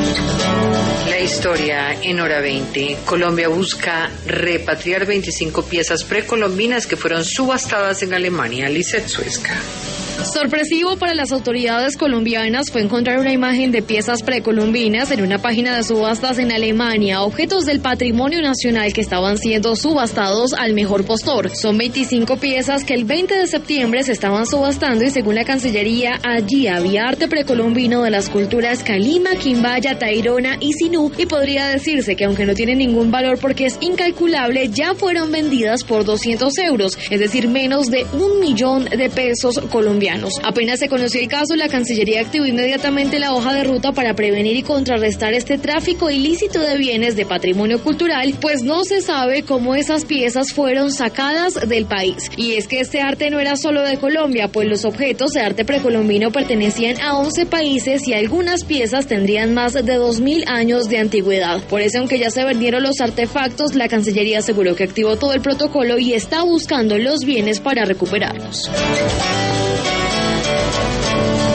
La historia en hora 20. Colombia busca repatriar 25 piezas precolombinas que fueron subastadas en Alemania. Lizeth Suezca. Sorpresivo para las autoridades colombianas fue encontrar una imagen de piezas precolombinas en una página de subastas en Alemania, objetos del patrimonio nacional que estaban siendo subastados al mejor postor. Son 25 piezas que el 20 de septiembre se estaban subastando y según la Cancillería, allí había arte precolombino de las culturas Calima, Quimbaya, Tairona y Sinú, y podría decirse que aunque no tienen ningún valor porque es incalculable, ya fueron vendidas por 200 euros, es decir, menos de 1 millón de pesos colombianos. Apenas se conoció el caso, la Cancillería activó inmediatamente la hoja de ruta para prevenir y contrarrestar este tráfico ilícito de bienes de patrimonio cultural, pues no se sabe cómo esas piezas fueron sacadas del país. Y es que este arte no era solo de Colombia, pues los objetos de arte precolombino pertenecían a 11 países y algunas piezas tendrían más de 2000 años de antigüedad. Por eso, aunque ya se vendieron los artefactos, la Cancillería aseguró que activó todo el protocolo y está buscando los bienes para recuperarlos.